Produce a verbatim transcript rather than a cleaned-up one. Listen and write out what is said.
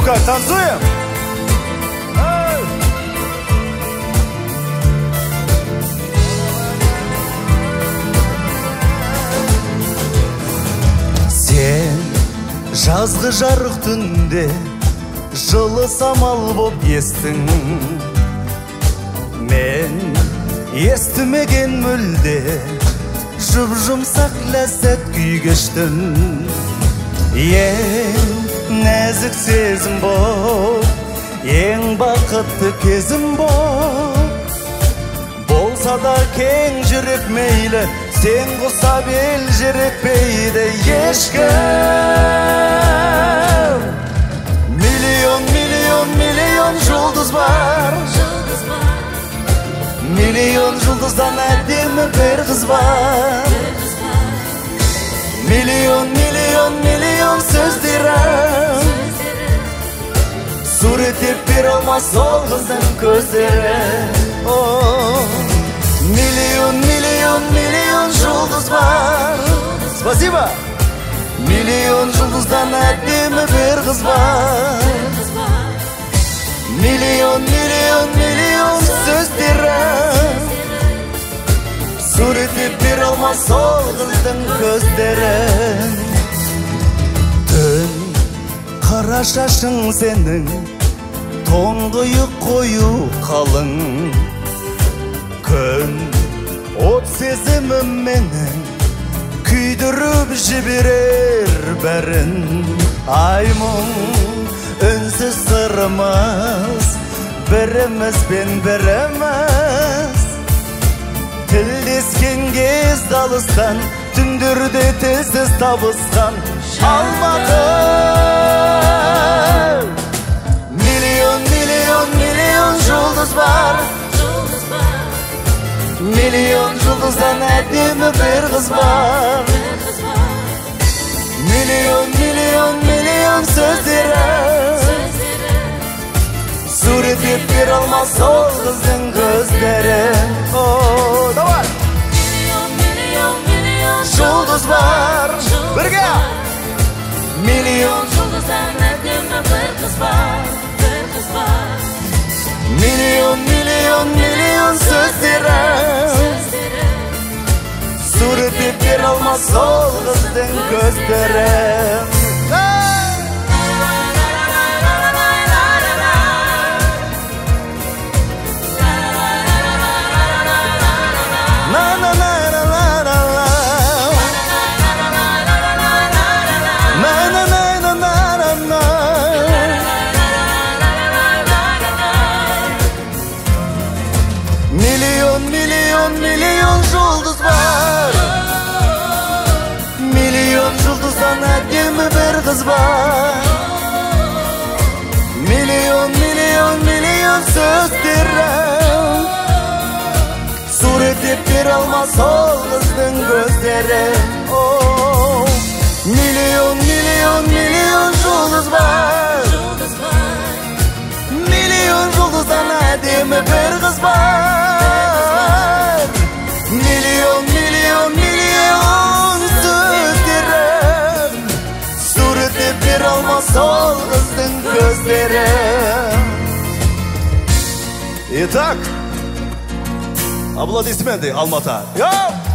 Ну-ка, танцуем! Сен жазғы жарық түнде жылы самал боп естің. Мен естімеген мүлде жұп-жұмсақ ләззат күй кештім. Ең нәзік сезім боп, ең бақытты кезім боп. Болса да кең жүрек мейлі, сен құсап ел жерекпейді ешкім. Миллион, миллион, миллион жұлдыз бар. Миллион жұлдыздан әдемі бір қыз бар. Миллион, миллион, миллион сөздерім суреттеп бере алмас ол қыздың көздері. Миллион, миллион, миллион жұлдыз бар. Спасибо. Миллион жұлдыздан әдемі бір қыз бар. Миллион, миллион, миллион сөздерім суреттеп бере алмас ол қыздың көздерін. Түн қара шашың сенің, тоңғиық қою қалың. Күн от сезімім менің, күйдіріп жіберер бәрін. Ай мұң үнсіз сырымыз, бірімізбен біріміз. Тілдескен кез алыстан, түндерде тілсіз табысқан Алматы. Миллион, миллион, миллион жұлдыз бар. Миллион жұлдыздан әдемі бір қыз бар. Миллион, миллион, миллион сөздері суреттеп бере алмас ол қыздың көздері. Давай! Миллион, миллион, миллион жұлдыз бар. Бірге! Миллион жұлдыздан әдемі бір қыз бар. Миллион, миллион, миллион сөздері суреттеп бере алмас ол қыздың көздері. Миллион, миллион, миллион жұлдыз бар. Миллион жұлдыздан әдемі бір қыз бар. Миллион, миллион, миллион сөздерім суреттеп бере алмас ол қыздың көздері. Миллион, миллион, миллион жұлдыз бар. Миллион жұлдыздан әдемі бір қыз бар. Миллион, миллион, миллион сөздерім суреттеп бере алмас ол қыздың көздері. Итак, аплодисменты, Алматы. Йоу!